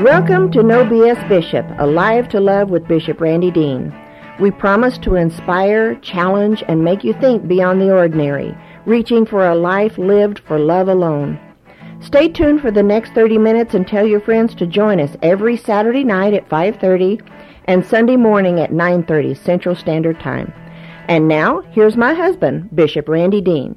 Welcome to No BS Bishop, Alive to Love with Bishop Randy Dean. We promise to inspire, challenge, and make you think beyond the ordinary, reaching for a life lived for love alone. Stay tuned for the next 30 minutes and tell your friends to join us every Saturday night at 5:30 and Sunday morning at 9:30 Central Standard Time. And now, here's my husband, Bishop Randy Dean.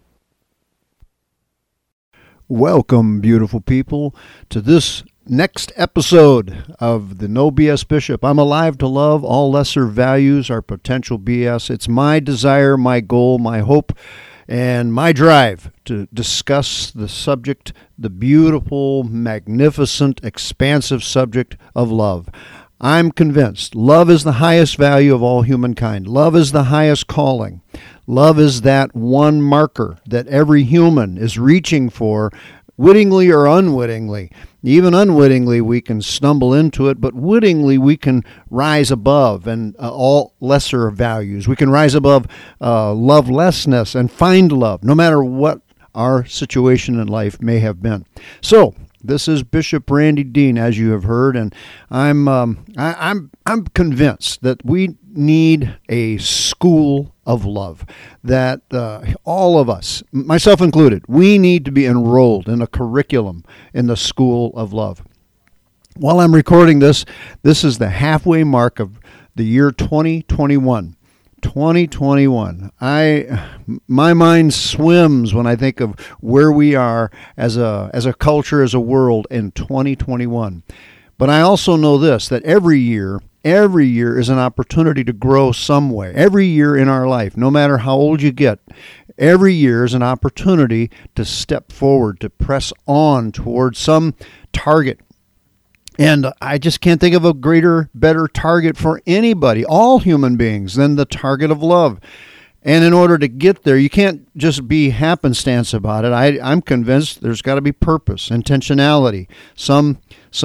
Welcome, beautiful people, to this next episode of the No BS Bishop. I'm alive to love. All lesser values are potential BS. It's my desire, my goal, my hope, and my drive to discuss the subject, the beautiful, magnificent, expansive subject of love. I'm convinced love is the highest value of all humankind. Love is the highest calling. Love is that one marker that every human is reaching for, wittingly or unwittingly. Even unwittingly, we can stumble into it, but wittingly, we can rise above and all lesser values. We can rise above lovelessness and find love, no matter what our situation in life may have been. So, this is Bishop Randy Dean, as you have heard, and I'm convinced that we need a school of love, that all of us, myself included, we need to be enrolled in a curriculum in the school of love. While I'm recording this is the halfway mark of the year 2021. 2021. My mind swims when I think of where we are as a culture, as a world in 2021. But I also know this, that every year is an opportunity to grow some way. Every year in our life, no matter how old you get, every year is an opportunity to step forward, to press on towards some target. And I just can't think of a greater, better target for anybody, all human beings, than the target of love. And in order to get there, you can't just be happenstance about it. I'm convinced there's got to be purpose, intentionality, some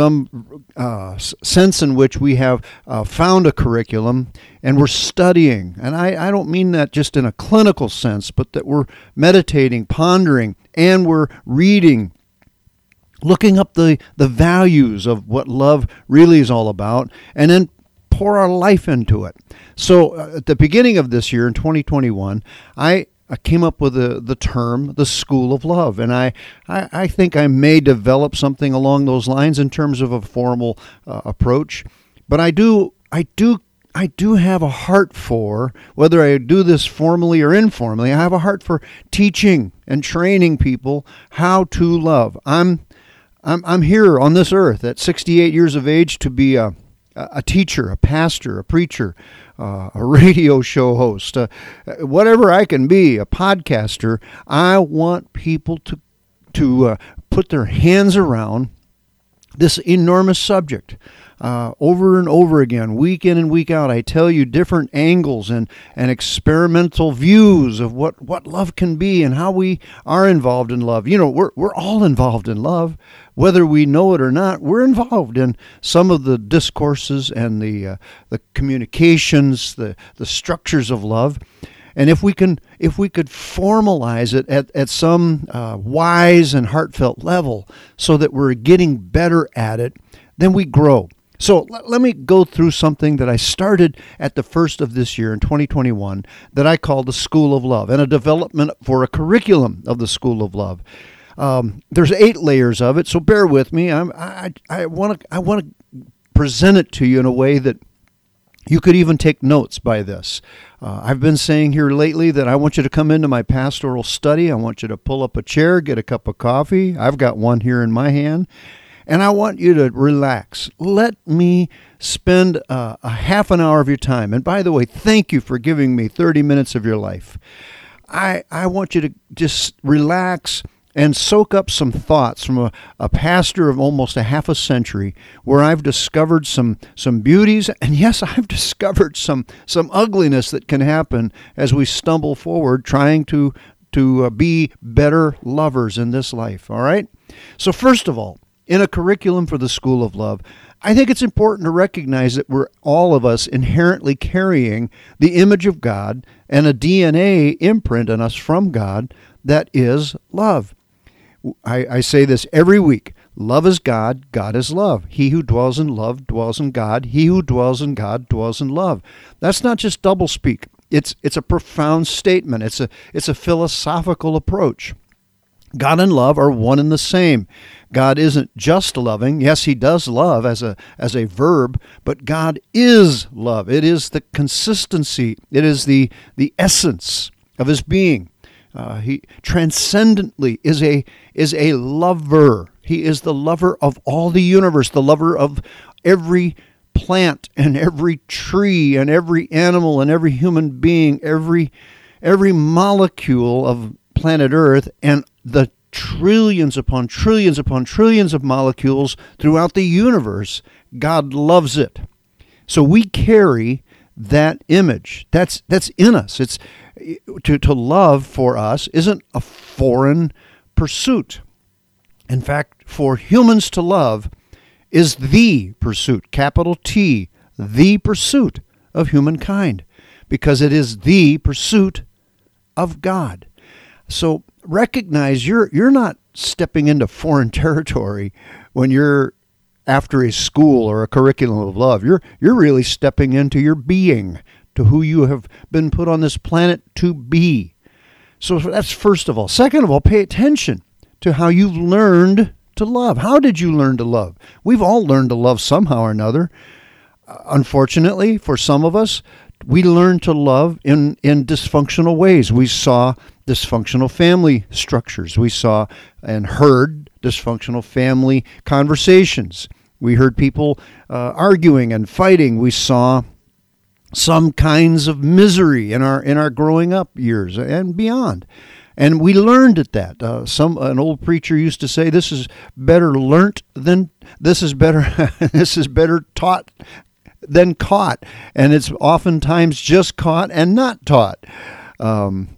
sense in which we have found a curriculum and we're studying. And I don't mean that just in a clinical sense, but that we're meditating, pondering, and we're reading, looking up the values of what love really is all about, and then pour our life into it. So at the beginning of this year, in 2021, I came up with the term, the School of Love, and I think I may develop something along those lines in terms of a formal approach. But I do have a heart for, whether I do this formally or informally, I have a heart for teaching and training people how to love. I'm here on this earth at 68 years of age to be a teacher, a pastor, a preacher, a radio show host, whatever I can be, a podcaster. I want people to put their hands around this enormous subject. Over and over again, week in and week out, I tell you different angles and experimental views of what love can be and how we are involved in love. You know, we're all involved in love. Whether we know it or not, we're involved in some of the discourses and the communications, the structures of love. And if we could formalize it at some wise and heartfelt level so that we're getting better at it, then we grow. So let me go through something that I started at the first of this year in 2021 that I call the School of Love, and a development for a curriculum of the School of Love. There's 8 layers of it, so bear with me. I want to present it to you in a way that you could even take notes by this. I've been saying here lately that I want you to come into my pastoral study. I want you to pull up a chair, get a cup of coffee. I've got one here in my hand. And I want you to relax. Let me spend a half an hour of your time. And by the way, thank you for giving me 30 minutes of your life. I want you to just relax and soak up some thoughts from a pastor of almost a half a century, where I've discovered some beauties, and yes, I've discovered some ugliness that can happen as we stumble forward trying to be better lovers in this life, all right? So first of all, in a curriculum for the School of Love, I think it's important to recognize that we're all of us inherently carrying the image of God and a DNA imprint on us from God that is love. I say this every week. Love is God, God is love. He who dwells in love dwells in God. He who dwells in God dwells in love. That's not just doublespeak. It's a profound statement. It's a philosophical approach. God and love are one and the same. God isn't just loving. Yes, he does love as a verb, but God is love. It is the consistency. It is the essence of his being. He transcendently is a lover. He is the lover of all the universe, the lover of every plant and every tree and every animal and every human being, every molecule of planet Earth, and the trillions upon trillions upon trillions of molecules throughout the universe. God loves it. So we carry that image. That's in us. It's to love for us isn't a foreign pursuit. In fact, for humans to love is the pursuit, capital T, the pursuit of humankind, because it is the pursuit of God. So recognize you're not stepping into foreign territory when you're after a school or a curriculum of love. You're really stepping into your being, to who you have been put on this planet to be. So that's first of all. Second of all, pay attention to how you've learned to love. How did you learn to love? We've all learned to love somehow or another. Unfortunately, for some of us, we learned to love in dysfunctional ways. We saw dysfunctional family structures. We saw and heard dysfunctional family conversations. We heard people arguing and fighting. We saw some kinds of misery in our growing up years and beyond. And we learned at that. An old preacher used to say, "This is better learnt than this is better this is better taught than caught," and it's oftentimes just caught and not taught. And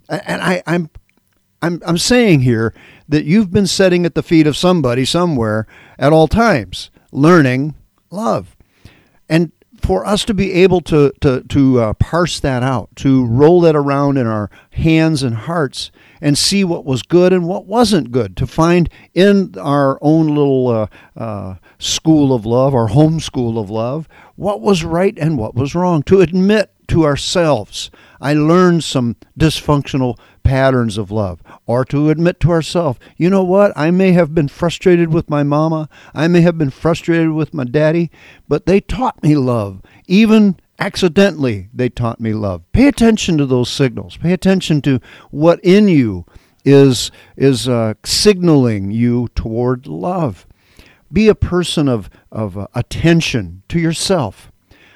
I'm saying here that you've been sitting at the feet of somebody somewhere at all times, learning love, and for us to be able to parse that out, to roll that around in our hands and hearts and see what was good and what wasn't good, to find in our own little school of love, our home school of love, what was right and what was wrong, to admit to ourselves, I learned some dysfunctional patterns of love, or to admit to ourselves, you know what, I may have been frustrated with my mama, I may have been frustrated with my daddy, but they taught me love. Even accidentally, they taught me love. Pay attention to those signals. Pay attention to what in you is signaling you toward love. Be a person of attention to yourself.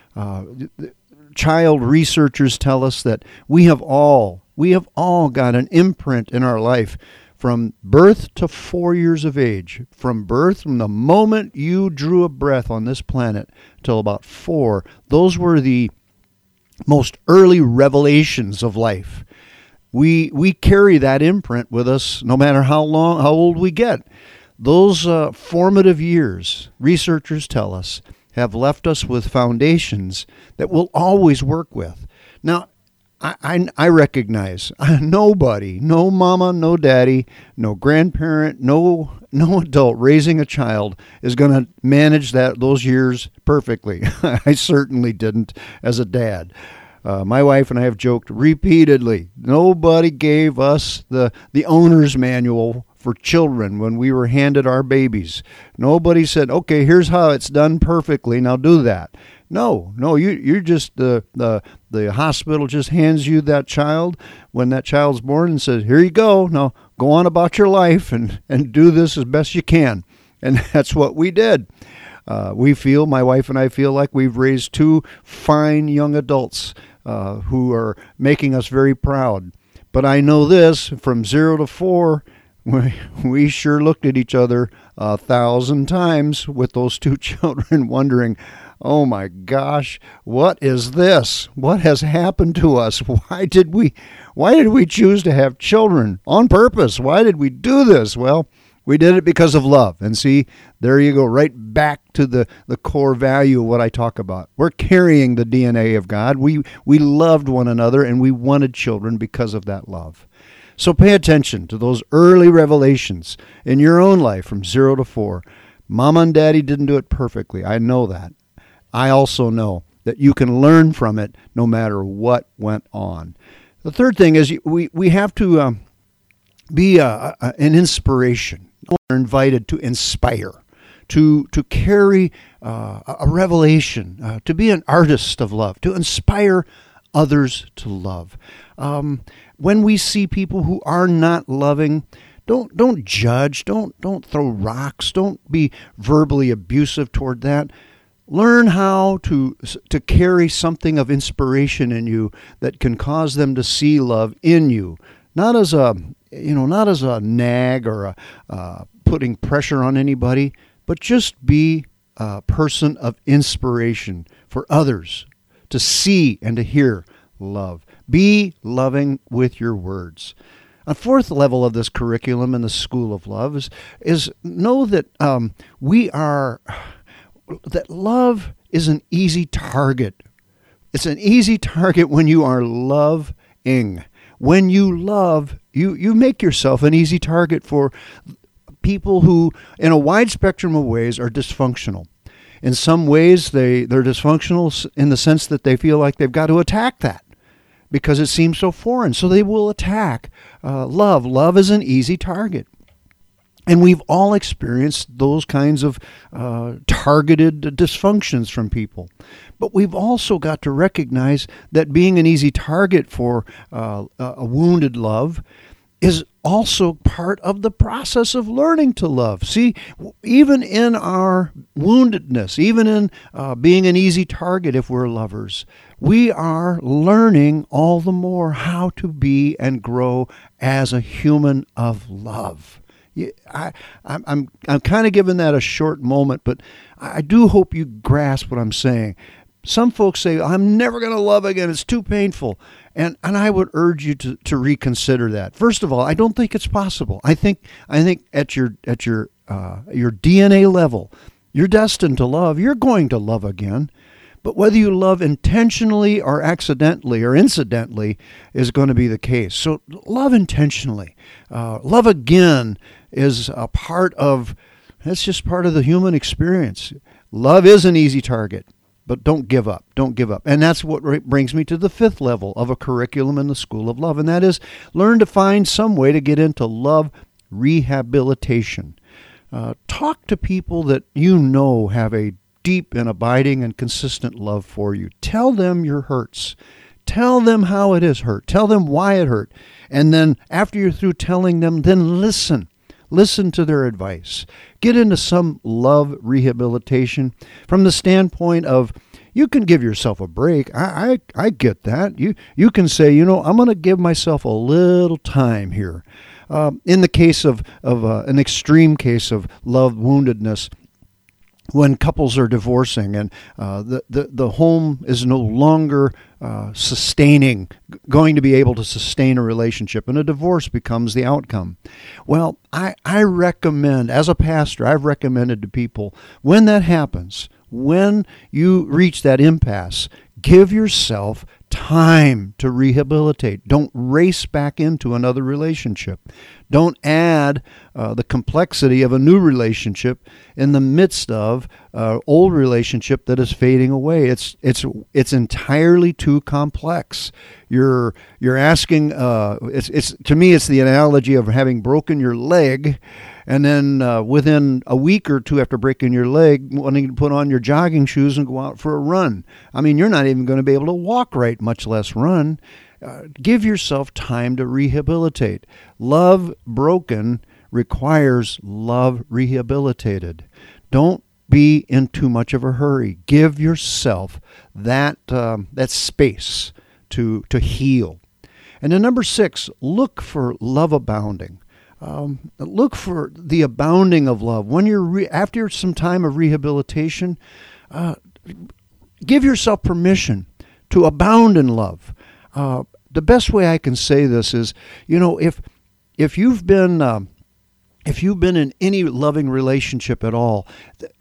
Child researchers tell us that we have all got an imprint in our life from birth to 4 years of age. From the moment you drew a breath on this planet till about 4, those were the most early revelations of life. We carry that imprint with us no matter how old we get. Those formative years, researchers tell us, have left us with foundations that we'll always work with. Now, I recognize nobody, no mama, no daddy, no grandparent, no adult raising a child is going to manage those years perfectly. I certainly didn't as a dad. My wife and I have joked repeatedly, nobody gave us the owner's manual for children when we were handed our babies. Nobody said, okay, here's how it's done perfectly, now do that. No, you're just, the hospital just hands you that child when that child's born and says, here you go, now go on about your life and do this as best you can. And that's what we did. My wife and I feel like we've raised 2 fine young adults who are making us very proud. But I know this, from 0 to 4, we sure looked at each other 1,000 times with those 2 children wondering, oh my gosh, what is this? What has happened to us? Why did we choose to have children on purpose? Why did we do this? Well, we did it because of love. And see, there you go, right back to the core value of what I talk about. We're carrying the DNA of God. We loved one another and we wanted children because of that love. So pay attention to those early revelations in your own life from 0 to 4. Mama and Daddy didn't do it perfectly. I know that. I also know that you can learn from it no matter what went on. The third thing is we have to be an inspiration. We're invited to inspire, to carry a revelation, to be an artist of love, to inspire others to love. When we see people who are not loving, don't judge, don't throw rocks, don't be verbally abusive toward that. Learn how to carry something of inspiration in you that can cause them to see love in you, not as a nag or putting pressure on anybody, but just be a person of inspiration for others to see and to hear love. Be loving with your words. A fourth level of this curriculum in the School of Love is know that that love is an easy target. It's an easy target when you are loving. When you love, you make yourself an easy target for people who, in a wide spectrum of ways, are dysfunctional. In some ways, they're dysfunctional in the sense that they feel like they've got to attack that because it seems so foreign. So they will attack love. Love is an easy target. And we've all experienced those kinds of targeted dysfunctions from people. But we've also got to recognize that being an easy target for a wounded love is also part of the process of learning to love. See, even in our woundedness, even in being an easy target if we're lovers, we are learning all the more how to be and grow as a human of love. I'm kind of giving that a short moment, but I do hope you grasp what I'm saying. Some folks say, I'm never going to love again. It's too painful. And I would urge you to reconsider that. First of all, I don't think it's possible. I think at your DNA level, you're destined to love. You're going to love again. But whether you love intentionally or accidentally or incidentally is going to be the case. So love intentionally. Love again is that's just part of the human experience. Love is an easy target, but don't give up. Don't give up. And that's what brings me to the fifth level of a curriculum in the School of Love, and that is learn to find some way to get into love rehabilitation. Talk to people that you know have a deep and abiding and consistent love for you. Tell them your hurts. Tell them how it is hurt. Tell them why it hurt. And then after you're through telling them, then listen. Listen to their advice. Get into some love rehabilitation from the standpoint of you can give yourself a break. I get that. You can say, I'm going to give myself a little time here. In the case of an extreme case of love woundedness, when couples are divorcing and the home is no longer going to be able to sustain a relationship, and a divorce becomes the outcome. Well, I recommend, as a pastor, I've recommended to people, when that happens, when you reach that impasse, give yourself time to rehabilitate. Don't race back into another relationship. Don't add the complexity of a new relationship in the midst of an old relationship that is fading away. It's entirely too complex. You're asking. To me, it's the analogy of having broken your leg, and then within a week or two after breaking your leg, wanting to put on your jogging shoes and go out for a run. I mean, you're not even going to be able to walk right, much less run. Give yourself time to rehabilitate. Love broken requires love rehabilitated. Don't be in too much of a hurry. Give yourself that space to heal. And then number 6, look for love abounding. Look for the abounding of love. When you're after some time of rehabilitation, give yourself permission to abound in love. The best way I can say this is, if you've been in any loving relationship at all,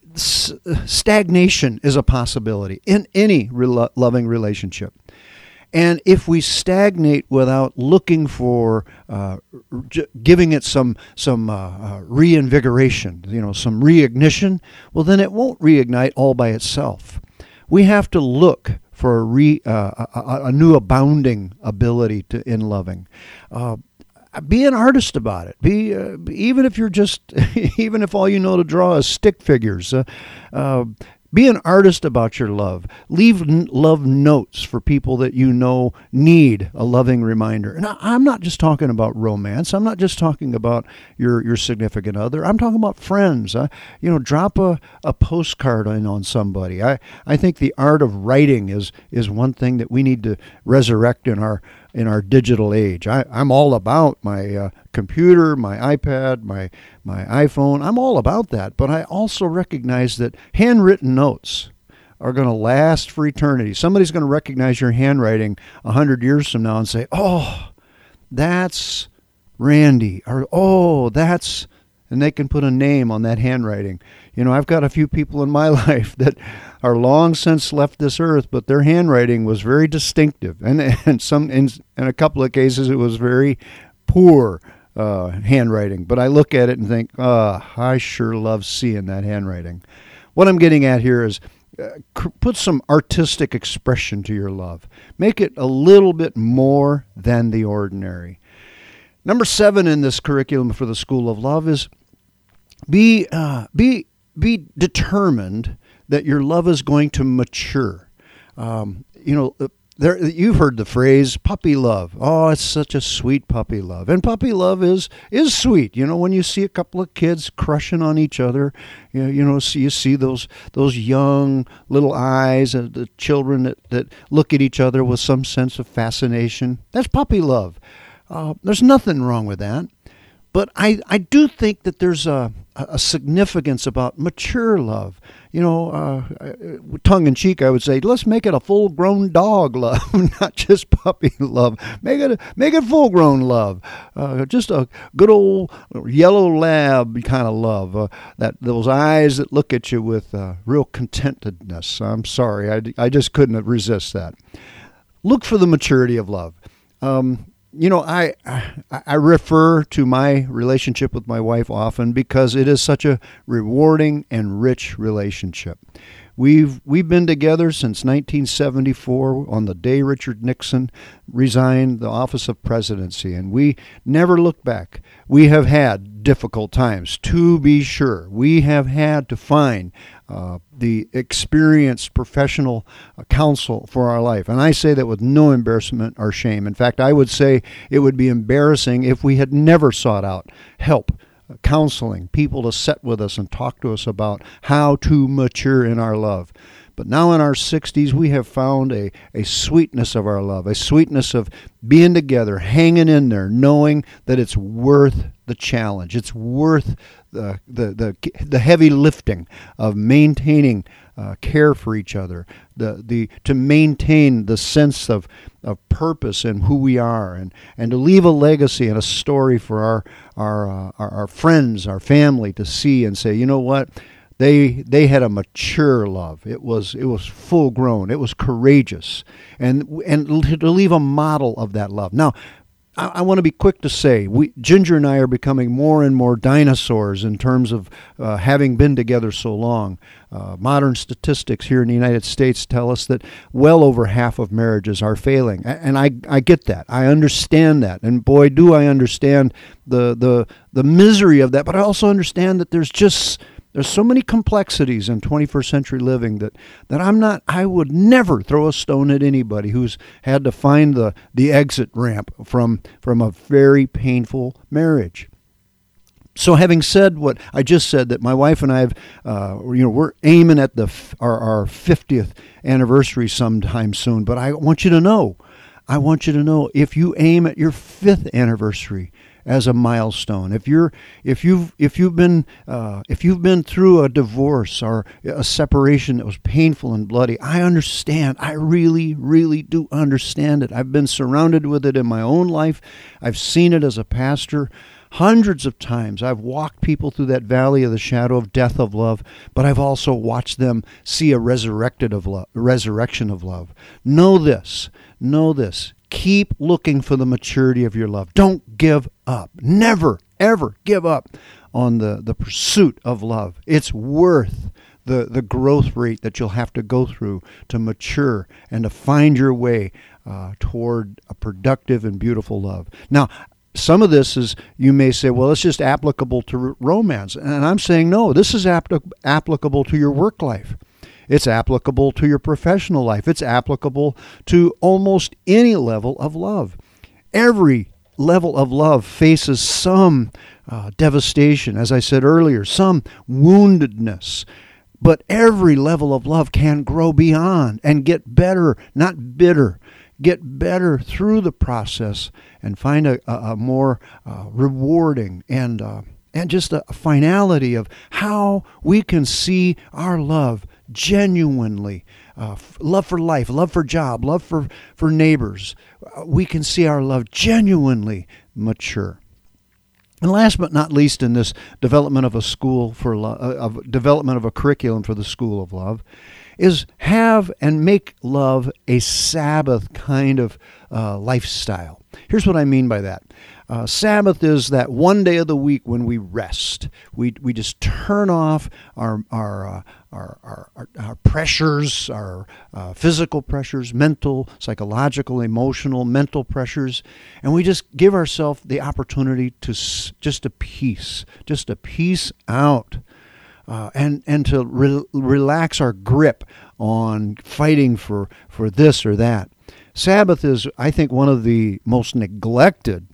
stagnation is a possibility in any loving relationship. And if we stagnate without looking for giving it some reinvigoration, some reignition, well, then it won't reignite all by itself. We have to look for a new abounding ability in loving. Be an artist about it. Even if you're even if all you know to draw is stick figures. Be an artist about your love. Leave love notes for people that you know need a loving reminder. And I'm not just talking about romance. I'm not just talking about your significant other. I'm talking about friends. Drop a postcard in on somebody. I think the art of writing is one thing that we need to resurrect in our digital age. I'm all about my computer, my iPad, my iPhone. I'm all about that. But I also recognize that handwritten notes are going to last for eternity. Somebody's going to recognize your handwriting 100 years from now and say, oh, that's Randy. Or, oh, that's... And they can put a name on that handwriting. I've got a few people in my life that are long since left this earth, but their handwriting was very distinctive. And in a couple of cases, it was very poor handwriting. But I look at it and think, I sure love seeing that handwriting. What I'm getting at here is put some artistic expression to your love. Make it a little bit more than the ordinary. Number 7 in this curriculum for the School of Love is be determined that your love is going to mature. You've heard the phrase puppy love. Oh, it's such a sweet puppy love. And puppy love is sweet. When you see a couple of kids crushing on each other, you see those young little eyes, the children that look at each other with some sense of fascination. That's puppy love. There's nothing wrong with that. But I do think that there's a significance about mature love. Tongue in cheek, I would say, let's make it a full-grown dog love, not just puppy love. Make it full-grown love. Just a good old yellow lab kind of love. Those eyes that look at you with real contentedness. I'm sorry, I just couldn't resist that. Look for the maturity of love. I refer to my relationship with my wife often because it is such a rewarding and rich relationship. We've been together since 1974 on the day Richard Nixon resigned the office of presidency, and we never looked back. We have had difficult times, to be sure. We have had to find the experienced professional counsel for our life. And I say that with no embarrassment or shame. In fact, I would say it would be embarrassing if we had never sought out help, counseling, people to sit with us and talk to us about how to mature in our love. But now in our 60s, we have found a sweetness of our love, a sweetness of being together, hanging in there, knowing that it's worth the challenge. It's worth the heavy lifting of maintaining care for each other, to maintain the sense of purpose in who we are, and to leave a legacy and a story for our friends, our family to see and say, you know what? They had a mature love. It was full grown. It was courageous, and to leave a model of that love. Now, I want to be quick to say, Ginger and I are becoming more and more dinosaurs in terms of having been together so long. Modern statistics here in the United States tell us that well over half of marriages are failing. And I get that. I understand that. And boy, do I understand the misery of that. But I also understand that there's so many complexities in 21st century living that I would never throw a stone at anybody who's had to find the exit ramp from a very painful marriage. So having said what I just said, that my wife and I we're aiming at our 50th anniversary sometime soon, but I want you to know, if you aim at your 5th anniversary as a milestone, if you've been through a divorce or a separation that was painful and bloody, I understand. I really, really do understand it. I've been surrounded with it in my own life. I've seen it as a pastor hundreds of times. I've walked people through that valley of the shadow of death of love, but I've also watched them see a resurrection of love. Know know this. Keep looking for the maturity of your love. Don't give up. Never, ever give up on the pursuit of love. It's worth the growth rate that you'll have to go through to mature and to find your way toward a productive and beautiful love. Now, some of this is, you may say, well, it's just applicable to romance. And I'm saying, no, this is applicable to your work life. It's applicable to your professional life. It's applicable to almost any level of love. Every level of love faces some devastation, as I said earlier, some woundedness. But every level of love can grow beyond and get better, not bitter. Get better through the process and find a more rewarding and just a finality of how we can see our love genuinely, love for life, love for job, love for neighbors. We can see our love genuinely mature. And last but not least, in this development of a school for love, development of a curriculum for the School of Love, is have and make love a Sabbath kind of lifestyle. Here's what I mean by that. Sabbath is that one day of the week when we rest. We just turn off our pressures, our physical pressures, mental, psychological, emotional, mental pressures, and we just give ourselves the opportunity to just a peace out. And to relax our grip on fighting for this or that. Sabbath is, I think, one of the most neglected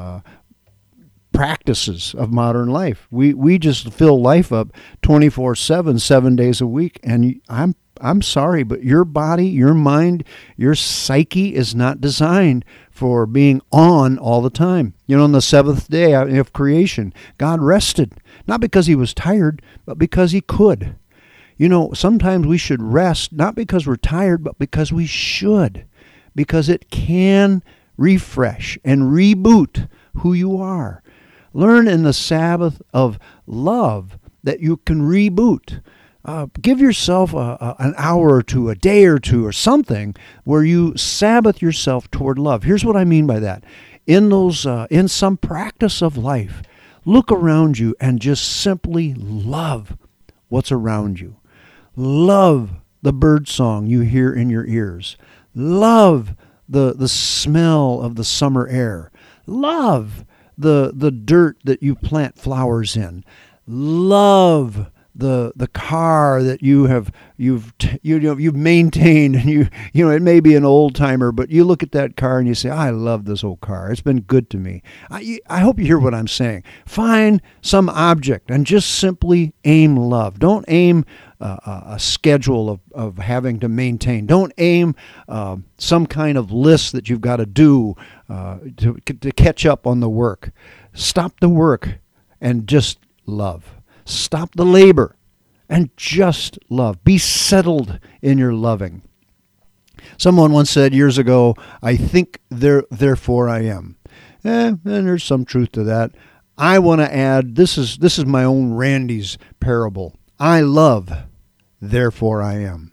practices of modern life. We just fill life up 24/7, 7 days a week, and I'm sorry, but your body, your mind, your psyche is not designed for being on all the time. On the seventh day of creation, God rested, not because he was tired, but because he could. Sometimes we should rest, not because we're tired, but because we should, because it can refresh and reboot who you are. Learn in the Sabbath of love that you can reboot. Give yourself an hour or two, a day or two, or something where you Sabbath yourself toward love. Here's what I mean by that. In some practice of life, look around you and just simply love what's around you. Love the bird song you hear in your ears. Love the smell of the summer air. Love the dirt that you plant flowers in. Love the car that you've maintained, and it may be an old timer, but you look at that car and you say, I love this old car. It's been good to me. I hope you hear what I'm saying. Find some object and just simply aim love. Don't aim a schedule of having to maintain. Don't aim some kind of list that you've got to do to catch up on the work. Stop the work and just love. Stop the labor and just love. Be settled in your loving. Someone once said years ago, I think therefore I am. And there's some truth to that. I want to add, this is my own Randy's parable. I love, therefore I am.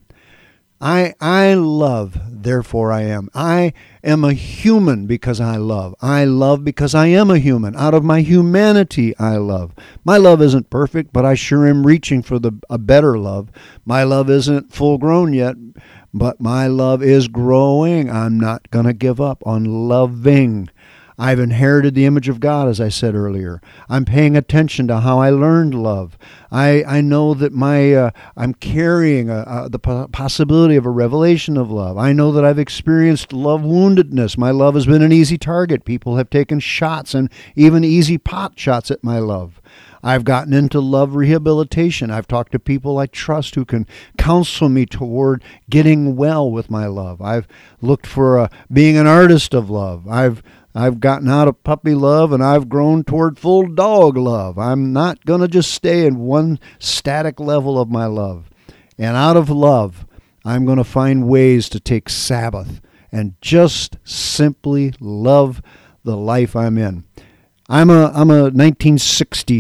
I love, therefore I am. I am a human because I love. I love because I am a human. Out of my humanity, I love. My love isn't perfect, but I sure am reaching for a better love. My love isn't full grown yet, but my love is growing. I'm not going to give up on loving. I've inherited the image of God, as I said earlier. I'm paying attention to how I learned love. I know that I'm carrying the possibility of a revelation of love. I know that I've experienced love woundedness. My love has been an easy target. People have taken shots and even easy pot shots at my love. I've gotten into love rehabilitation. I've talked to people I trust who can counsel me toward getting well with my love. I've looked for being an artist of love. I've gotten out of puppy love and I've grown toward full dog love. I'm not going to just stay in one static level of my love. And out of love, I'm going to find ways to take Sabbath and just simply love the life I'm in. I'm a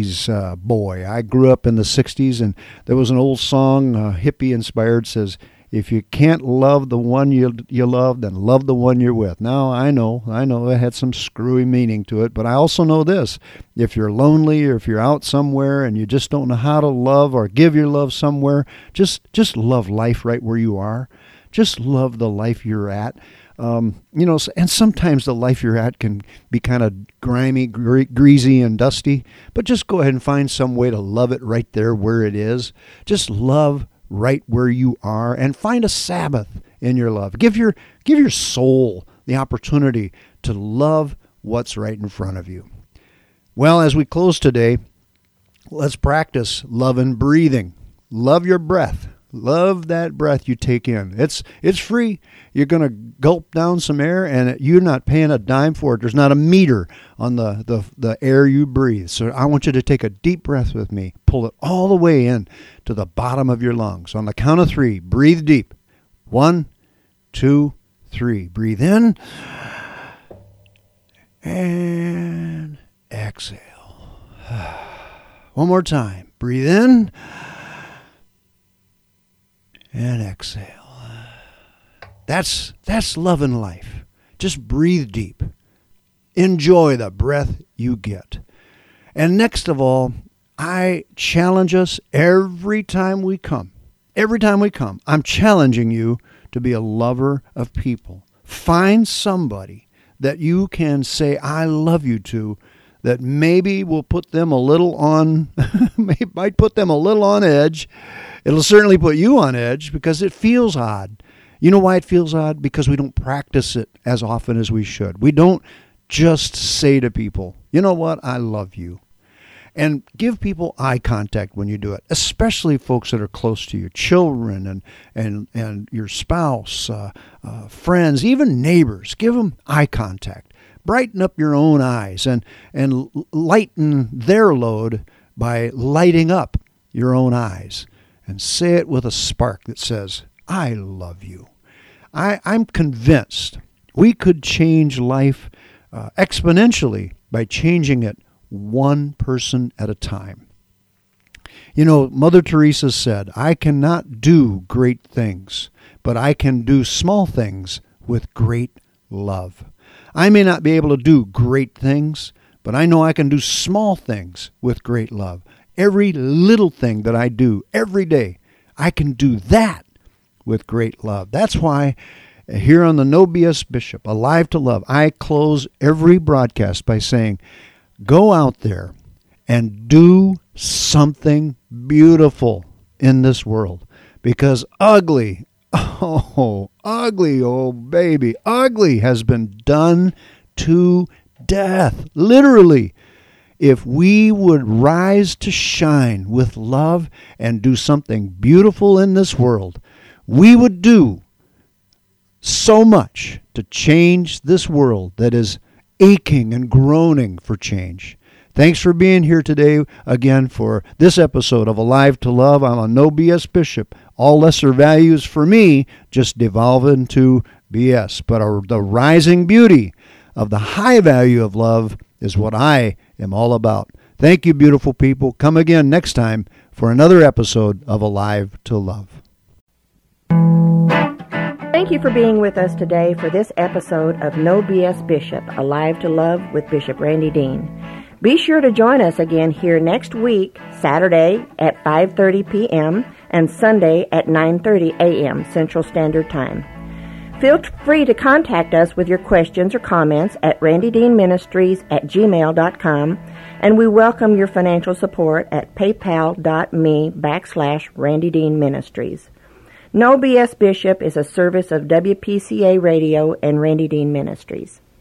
1960s boy. I grew up in the 60s, and there was an old song, hippie inspired, says, if you can't love the one you love, then love the one you're with. Now, I know it had some screwy meaning to it, but I also know this. If you're lonely or if you're out somewhere and you just don't know how to love or give your love somewhere, just love life right where you are. Just love the life you're at. And sometimes the life you're at can be kind of grimy, greasy, and dusty, but just go ahead and find some way to love it right there where it is. Just love right where you are and find a Sabbath in your love. Give your soul the opportunity to love what's right in front of you. Well, as we close today, let's practice love and breathing. Love your breath. Love that breath you take in. It's free. You're going to gulp down some air, and you're not paying a dime for it. There's not a meter on the air you breathe. So I want you to take a deep breath with me. Pull it all the way in to the bottom of your lungs. On the count of 3, breathe deep. 1, 2, 3. Breathe in. And exhale. One more time. Breathe in. And exhale. That's loving life. Just breathe deep. Enjoy the breath you get. And next of all, I challenge us every time we come. Every time we come, I'm challenging you to be a lover of people. Find somebody that you can say, I love you to, that maybe will put them a little on, might put them a little on edge. It'll certainly put you on edge because it feels odd. You know why it feels odd? Because we don't practice it as often as we should. We don't just say to people, you know what, I love you. And give people eye contact when you do it, especially folks that are close to you, children and your spouse, friends, even neighbors. Give them eye contact. Brighten up your own eyes and lighten their load by lighting up your own eyes. And say it with a spark that says, I love you. I'm convinced we could change life exponentially by changing it one person at a time. You know, Mother Teresa said, I cannot do great things, but I can do small things with great love. I may not be able to do great things, but I know I can do small things with great love. Every little thing that I do every day, I can do that with great love. That's why here on the No BS Bishop, Alive to Love, I close every broadcast by saying, go out there and do something beautiful in this world. Because ugly, oh baby, ugly has been done to death, literally. If we would rise to shine with love and do something beautiful in this world, we would do so much to change this world that is aching and groaning for change. Thanks for being here today again for this episode of Alive to Love. I'm a No BS Bishop. All lesser values for me just devolve into BS. But the rising beauty of the high value of love is what I am all about. Thank you, beautiful people. Come again next time for another episode of Alive to Love. Thank you for being with us today for this episode of No BS Bishop, Alive to Love with Bishop Randy Dean. Be sure to join us again here next week, Saturday at 5:30 p.m. and Sunday at 9:30 a.m. Central Standard Time. Feel free to contact us with your questions or comments at randydeanministries@gmail.com, and we welcome your financial support at paypal.me/randydeanministries. No BS Bishop is a service of WPCA Radio and Randy Dean Ministries.